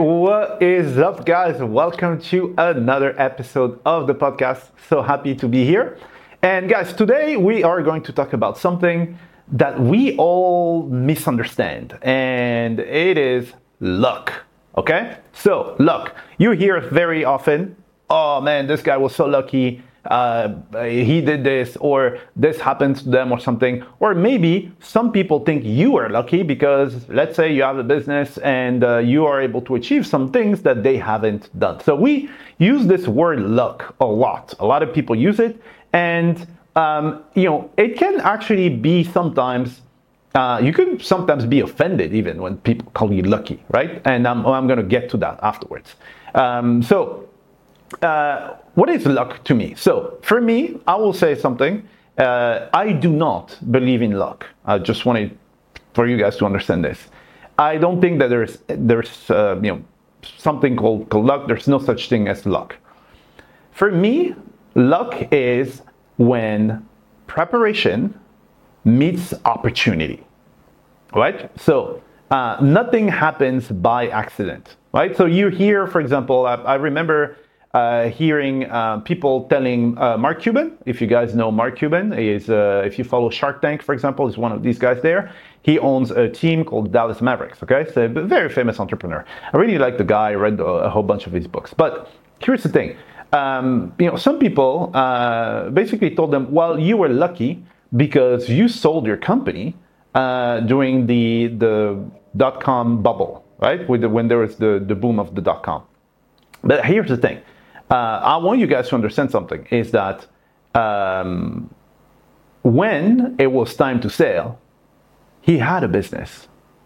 what is up, guys? Welcome to another episode of the podcast. So happy to be here. And guys, today we are going to talk about something that we all misunderstand, and it is luck. Okay? So, luck. You hear it very often. Oh man, this guy was so lucky. He did this, or this happened to them, or something. Or maybe some people think you are lucky because, let's say, you have a business and you are able to achieve some things that they haven't done. So we use this word luck a lot. A lot of people use it, and it can actually be sometimes. You can sometimes be offended even when people call you lucky, right? And I'm going to get to that afterwards. What is luck to me? So for me, I will say something. I do not believe in luck. I just wanted for you guys to understand this. I don't think that there's something called luck. There's no such thing as luck. For me, luck is when preparation meets opportunity, right? So nothing happens by accident, right? So you hear, for example, I remember hearing people telling Mark Cuban. If you guys know Mark Cuban, if you follow Shark Tank, for example, is one of these guys there. He owns a team called Dallas Mavericks. Okay, so a very famous entrepreneur. I really like the guy. I read a whole bunch of his books. But here's the thing. Some people basically told them, well, you were lucky because you sold your company during the dot-com bubble, right? When there was the boom of the dot-com. But here's the thing. I want you guys to understand something, is that when it was time to sell, he had a business.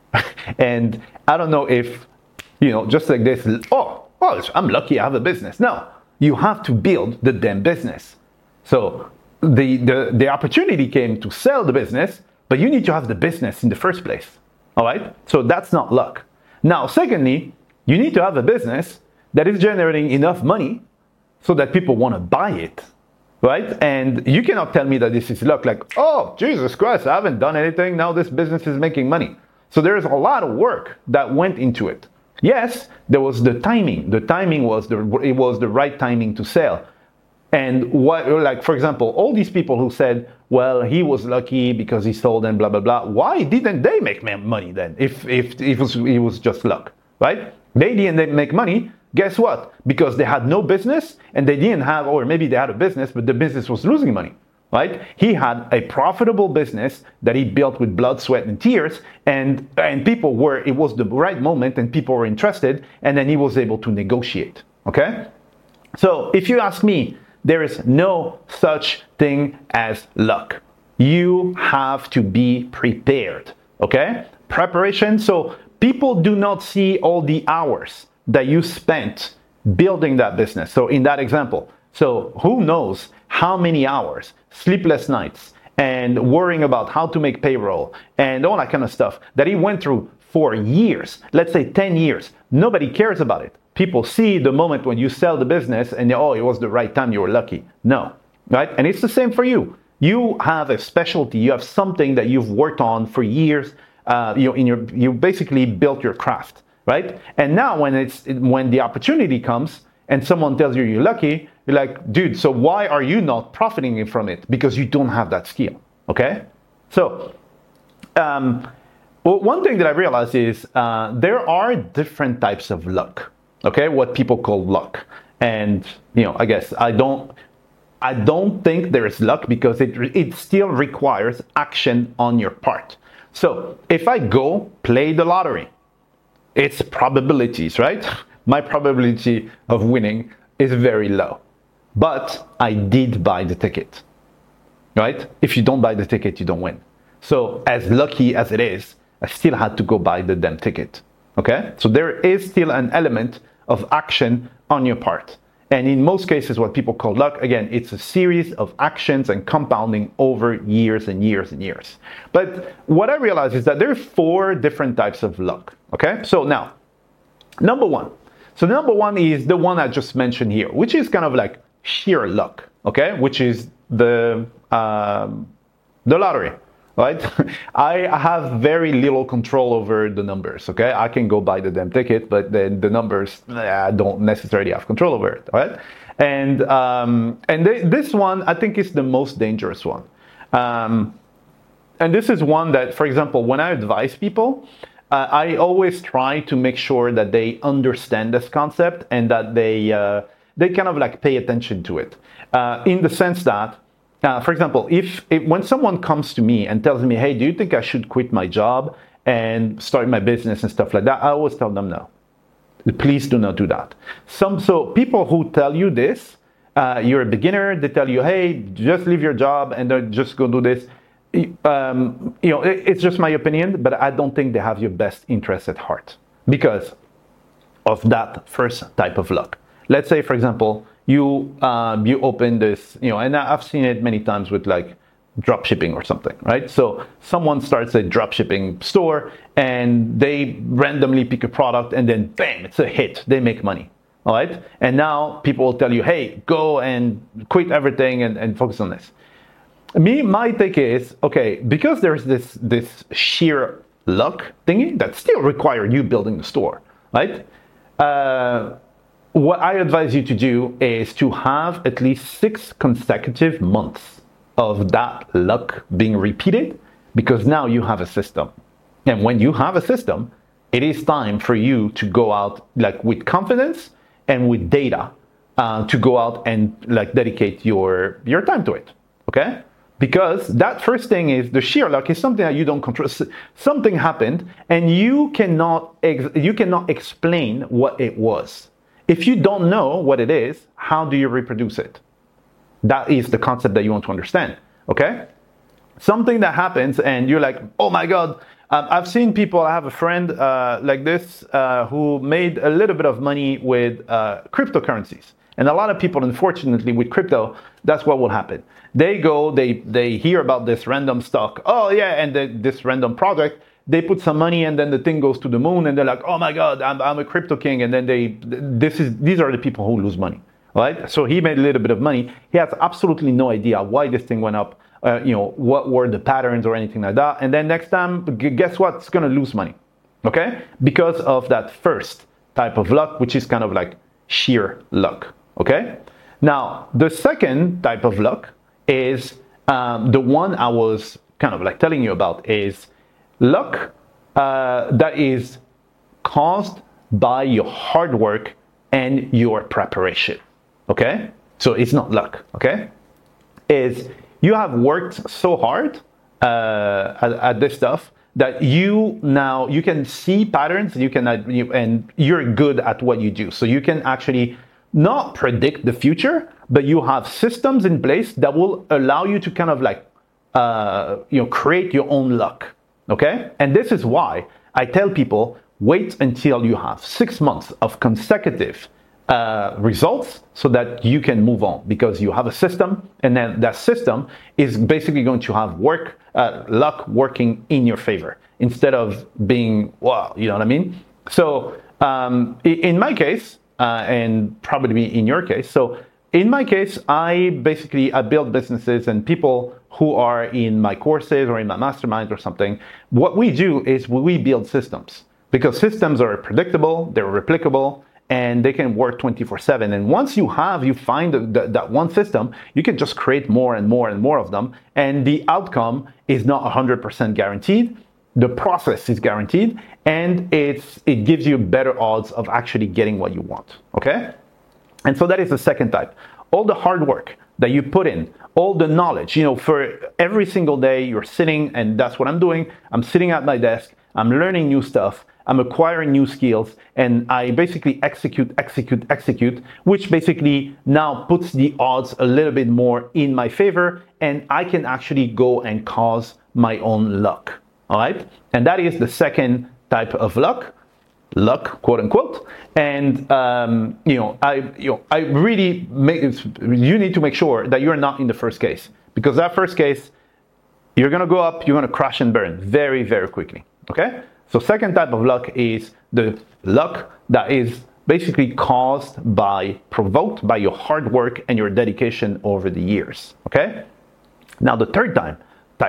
And I don't know if, just like this, I'm lucky I have a business. No, you have to build the damn business. So the opportunity came to sell the business, but you need to have the business in the first place. All right? So that's not luck. Now, secondly, you need to have a business that is generating enough money so that people want to buy it, right? And you cannot tell me that this is luck, like, oh, Jesus Christ, I haven't done anything, now this business is making money. So there's a lot of work that went into it. Yes, there was the timing. The timing was the right timing to sell. And for example, all these people who said, well, he was lucky because he sold and blah, blah, blah. Why didn't they make money then if it was just luck, right? They didn't make money. Guess what? Because they had no business and they didn't have, or maybe they had a business, but the business was losing money, right? He had a profitable business that he built with blood, sweat, and tears, and it was the right moment and people were interested, and then he was able to negotiate, okay? So if you ask me, there is no such thing as luck. You have to be prepared, okay? Preparation, so people do not see all the hours that you spent building that business. So in that example, so who knows how many hours, sleepless nights, and worrying about how to make payroll and all that kind of stuff that he went through for years, let's say 10 years. Nobody cares about it. People see the moment when you sell the business and it was the right time, you were lucky. No, right? And it's the same for you. You have a specialty, you have something that you've worked on for years. You basically built your craft. Right? And now when the opportunity comes and someone tells you you're lucky, you're like, dude, so why are you not profiting from it? Because you don't have that skill. Okay? So one thing that I realized is there are different types of luck. Okay? What people call luck. And I guess I don't think there is luck because it still requires action on your part. So if I go play the lottery, it's probabilities, right? My probability of winning is very low. But I did buy the ticket, right? If you don't buy the ticket, you don't win. So as lucky as it is, I still had to go buy the damn ticket, okay? So there is still an element of action on your part. And in most cases, what people call luck, again, it's a series of actions and compounding over years and years and years. But what I realized is that there are 4 different types of luck, okay? So now, number one. So number one is the one I just mentioned here, which is kind of like sheer luck, okay? Which is the lottery. right? I have very little control over the numbers, okay? I can go buy the damn ticket, but then the numbers, I don't necessarily have control over it, right? This one, I think, is the most dangerous one. And this is one that, for example, when I advise people, I always try to make sure that they understand this concept and that they kind of like pay attention to it, in the sense that, for example, if when someone comes to me and tells me, hey, do you think I should quit my job and start my business and stuff like that, I always tell them no. Please do not do that. So people who tell you this, you're a beginner, they tell you, hey, just leave your job and then just go do this. It's just my opinion, but I don't think they have your best interest at heart because of that first type of luck. Let's say, for example, you open this, and I've seen it many times with like drop shipping or something, right? So someone starts a drop shipping store and they randomly pick a product and then bam, it's a hit. They make money, all right? And now people will tell you, hey, go and quit everything and focus on this. My take is, okay, because there's this sheer luck thingy that still requires you building the store, right? What I advise you to do is to have at least 6 consecutive months of that luck being repeated, because now you have a system. And when you have a system, it is time for you to go out like with confidence and with data to go out and like dedicate your time to it, okay? Because that first thing is the sheer luck is something that you don't control. Something happened and you cannot explain what it was. If you don't know what it is, how do you reproduce it? That is the concept that you want to understand, okay? Something that happens and you're like, oh my God, I've seen people, I have a friend like this who made a little bit of money with cryptocurrencies. And a lot of people, unfortunately, with crypto, that's what will happen. They go, they hear about this random stock. Oh yeah, and this random project, they put some money and then the thing goes to the moon and they're like, oh my God, I'm a crypto king. And then these are the people who lose money, right? So he made a little bit of money. He has absolutely no idea why this thing went up, what were the patterns or anything like that. And then next time, guess what? It's going to lose money, okay? Because of that first type of luck, which is kind of like sheer luck, okay? Now, the second type of luck is the one I was kind of like telling you about, is luck that is caused by your hard work and your preparation, okay? So it's not luck, okay? Is you have worked so hard at this stuff that you can see patterns, and you're good at what you do. So you can actually not predict the future, but you have systems in place that will allow you to kind of like, create your own luck, okay? And this is why I tell people, wait until you have 6 months of consecutive results so that you can move on, because you have a system, and then that system is basically going to have luck working in your favor instead of being, wow, you know what I mean? So in my case, and probably in your case, so in my case, I build businesses, and people who are in my courses or in my masterminds or something, what we do is we build systems, because systems are predictable, they're replicable, and they can work 24/7. And once you find that one system, you can just create more and more and more of them. And the outcome is not 100% guaranteed. The process is guaranteed, and it gives you better odds of actually getting what you want, okay? And so that is the second type. All the hard work that you put in, all the knowledge, for every single day you're sitting, and that's what I'm doing. I'm sitting at my desk, I'm learning new stuff, I'm acquiring new skills, and I basically execute, which basically now puts the odds a little bit more in my favor, and I can actually go and cause my own luck, all right? And that is the second type of luck, quote unquote. And I really you need to make sure that you're not in the first case, because that first case, you're gonna go up, you're gonna crash and burn very, very quickly, okay? So second type of luck is the luck that is basically provoked by your hard work and your dedication over the years, okay? Now the third type,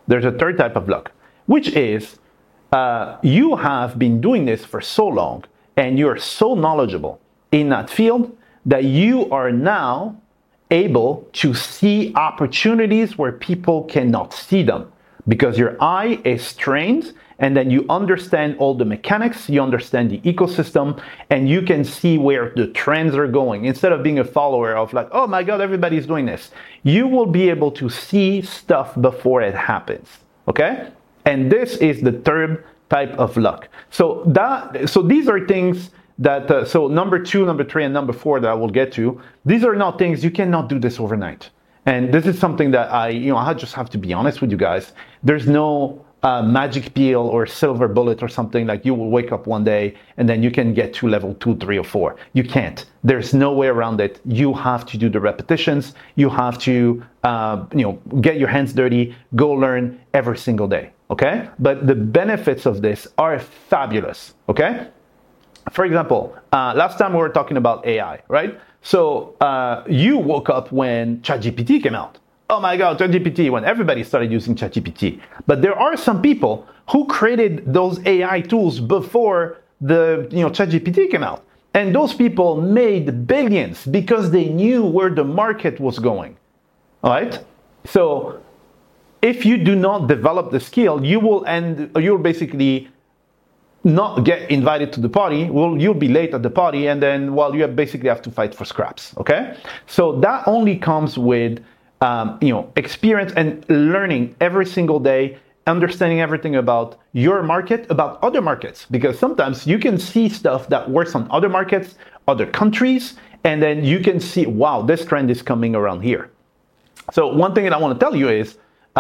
there's a third type of luck, which is you have been doing this for so long and you're so knowledgeable in that field that you are now able to see opportunities where people cannot see them because your eye is trained, and then you understand all the mechanics, you understand the ecosystem, and you can see where the trends are going. Instead of being a follower of like, oh my God, everybody's doing this, you will be able to see stuff before it happens, okay? And this is the third type of luck. So these are things that, so number 2, number 3, and number 4 that I will get to, these are not things, you cannot do this overnight. And this is something that I just have to be honest with you guys. There's no magic pill or silver bullet or something like you will wake up one day and then you can get to level 2, 3, or 4. You can't. There's no way around it. You have to do the repetitions. You have to, get your hands dirty, go learn every single day. Okay? But the benefits of this are fabulous. Okay? For example, last time we were talking about AI, right? So you woke up when ChatGPT came out. Oh my God, ChatGPT, when everybody started using ChatGPT. But there are some people who created those AI tools before the ChatGPT came out. And those people made billions because they knew where the market was going. All right? So if you do not develop the skill, you'll basically not get invited to the party. You'll be late at the party, and then you basically have to fight for scraps. Okay, so that only comes with experience and learning every single day, understanding everything about your market, about other markets, because sometimes you can see stuff that works on other markets, other countries, and then you can see, wow, this trend is coming around here. So one thing that I want to tell you is,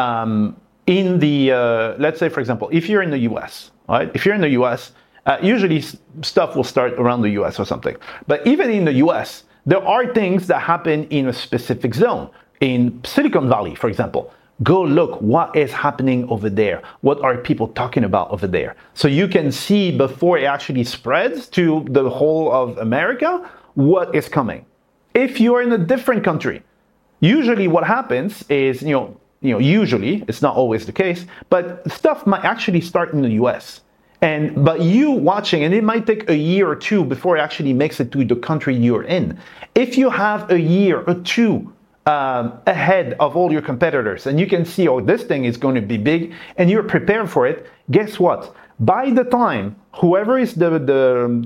in the let's say, for example, if you're in the US, right? If you're in the US, usually stuff will start around the US or something. But even in the US, there are things that happen in a specific zone. In Silicon Valley, for example, go look what is happening over there. What are people talking about over there? So you can see before it actually spreads to the whole of America, what is coming. If you're in a different country, usually what happens is, usually, it's not always the case, but stuff might actually start in the US. But you watching, and it might take a year or two before it actually makes it to the country you're in. If you have a year or two ahead of all your competitors, and you can see, oh, this thing is going to be big, and you're prepared for it, guess what? By the time whoever is the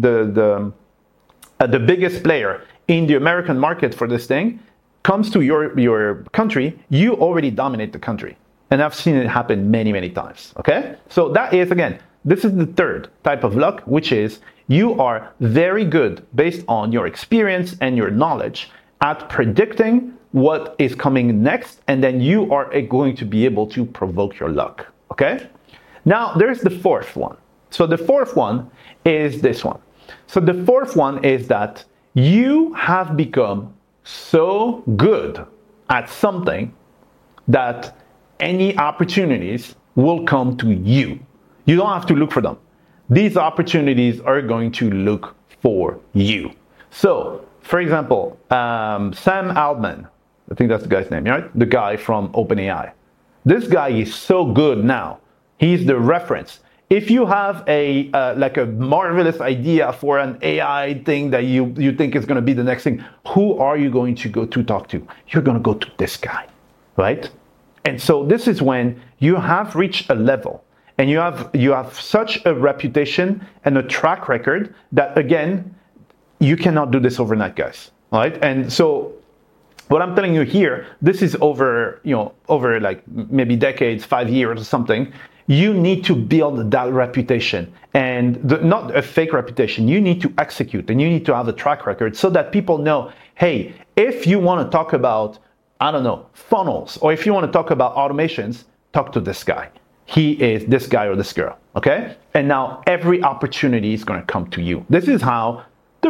biggest player in the American market for this thing comes to your country, you already dominate the country. And I've seen it happen many, many times, okay? So that is, again, this is the third type of luck, which is you are very good based on your experience and your knowledge at predicting what is coming next, and then you are going to be able to provoke your luck, okay? Now, there's the fourth one. So the fourth one is this one. So the fourth one is that you have become so good at something that any opportunities will come to you. You don't have to look for them. These opportunities are going to look for you. So, for example, Sam Altman, I think that's the guy's name, right? The guy from OpenAI. This guy is so good now. He's the reference. If you have a marvelous idea for an AI thing that you think is going to be the next thing, who are you going to go to talk to? You're going to go to this guy, right? And so this is when you have reached a level and you have such a reputation and a track record that, again, you cannot do this overnight, guys. All right? And so what I'm telling you here, this is over like maybe decades, 5 years or something. You need to build that reputation, and not a fake reputation. You need to execute, and you need to have a track record so that people know, hey, if you want to talk about, I don't know, funnels, or if you want to talk about automations, talk to this guy. He is this guy or this girl, okay? And now every opportunity is going to come to you. This is how the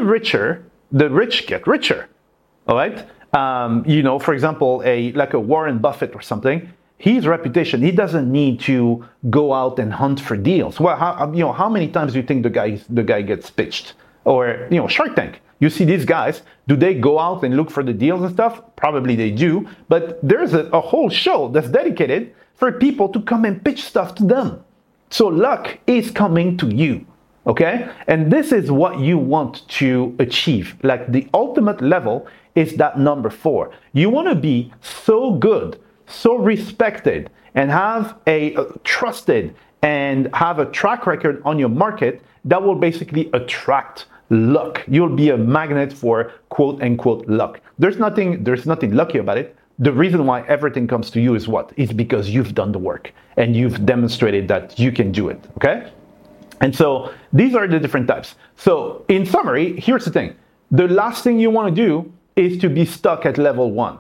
rich get richer, all right? For example, like a Warren Buffett or something, his reputation, he doesn't need to go out and hunt for deals. Well, how many times do you think the guy gets pitched? Or, Shark Tank. You see these guys, do they go out and look for the deals and stuff? Probably they do, but there's a whole show that's dedicated for people to come and pitch stuff to them. So luck is coming to you, okay? And this is what you want to achieve. Like the ultimate level is that number 4. You want to be so good, so respected, and have a trusted and have a track record on your market that will basically attract luck. You'll be a magnet for quote unquote luck. There's nothing lucky about it. The reason why everything comes to you is what? It's because you've done the work and you've demonstrated that you can do it, okay? And so these are the different types. So in summary, here's the thing. The last thing you want to do is to be stuck at level 1.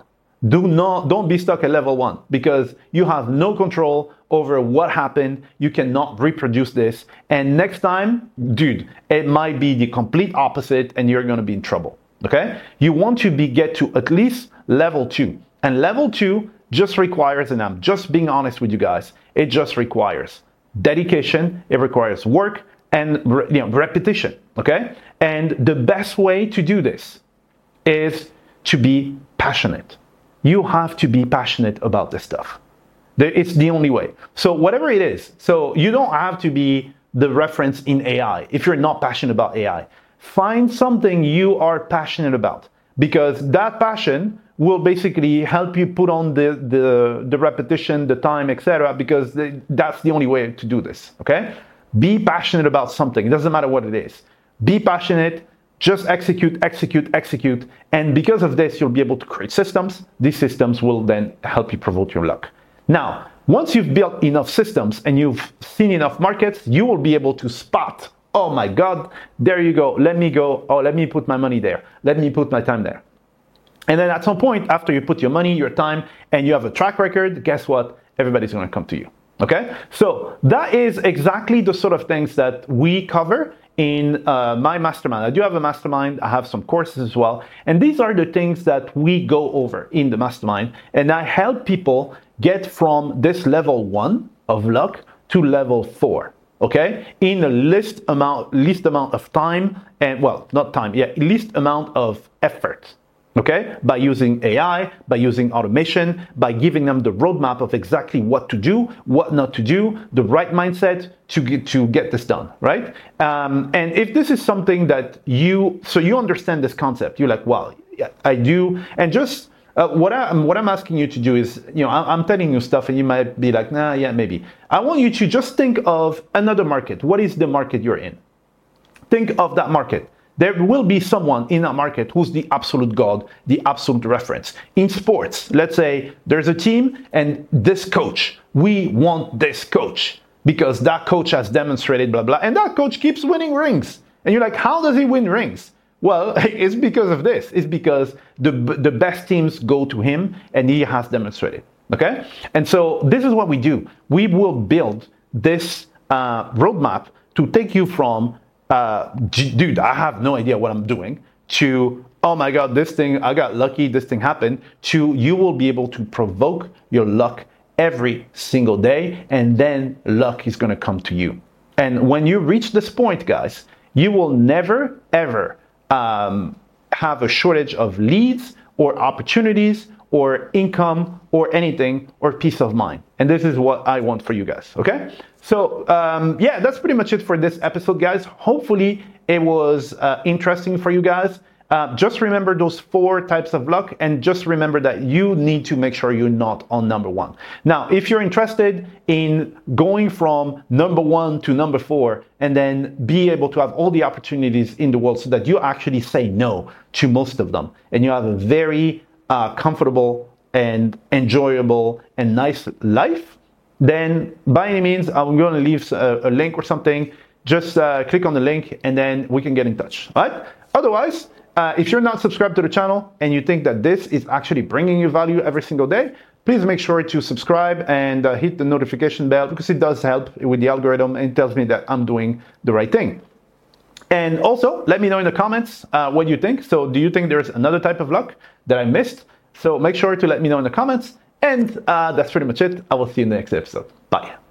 Don't be stuck at level 1 because you have no control over what happened. You cannot reproduce this. And next time, dude, it might be the complete opposite and you're going to be in trouble, okay? You want to get to at least level 2. And level 2 just requires, and I'm just being honest with you guys, it just requires dedication, it requires work, and repetition, okay? And the best way to do this is to be passionate. You have to be passionate about this stuff. It's the only way. So whatever it is, so you don't have to be the reference in AI if you're not passionate about AI. Find something you are passionate about because that passion will basically help you put on the repetition, the time, etc. because that's the only way to do this, okay? Be passionate about something. It doesn't matter what it is. Be passionate. Just execute, execute, execute. And because of this, you'll be able to create systems. These systems will then help you promote your luck. Now, once you've built enough systems and you've seen enough markets, you will be able to spot, oh my God, there you go. Let me go. Oh, let me put my money there. Let me put my time there. And then at some point, after you put your money, your time, and you have a track record, guess what? Everybody's going to come to you. Okay? So that is exactly the sort of things that we cover in my mastermind. I do have a mastermind. I have some courses as well. And these are the things that we go over in the mastermind. And I help people get from this level 1 of luck to level 4. Okay? In a least amount of time and, well, not time, yeah, least amount of effort. Okay, by using AI, by using automation, by giving them the roadmap of exactly what to do, what not to do, the right mindset to get this done, right? And if this is something that you understand this concept, you're like, wow, yeah, I do. And just what I'm asking you to do is, I'm telling you stuff and you might be like, nah, yeah, maybe. I want you to just think of another market. What is the market you're in? Think of that market. There will be someone in that market who's the absolute god, the absolute reference. In sports, let's say there's a team and this coach, we want this coach because that coach has demonstrated blah, blah, and that coach keeps winning rings. And you're like, how does he win rings? Well, it's because of this. It's because the best teams go to him and he has demonstrated, okay? And so this is what we do. We will build this roadmap to take you from dude, I have no idea what I'm doing, to, oh my God, this thing, I got lucky, this thing happened, to you will be able to provoke your luck every single day, and then luck is going to come to you. And when you reach this point, guys, you will never, ever have a shortage of leads or opportunities or income or anything or peace of mind. And this is what I want for you guys, okay? So yeah, that's pretty much it for this episode, guys. Hopefully it was interesting for you guys. Just remember those 4 types of luck, and just remember that you need to make sure you're not on number 1. Now, if you're interested in going from number 1 to number 4 and then be able to have all the opportunities in the world so that you actually say no to most of them and you have a very comfortable and enjoyable and nice life, then by any means, I'm going to leave a link or something. Just click on the link and then we can get in touch, all right? Otherwise, if you're not subscribed to the channel and you think that this is actually bringing you value every single day, please make sure to subscribe and hit the notification bell, because it does help with the algorithm and it tells me that I'm doing the right thing. And also, let me know in the comments what you think. So do you think there's another type of luck that I missed? So make sure to let me know in the comments. And that's pretty much it. I will see you in the next episode. Bye.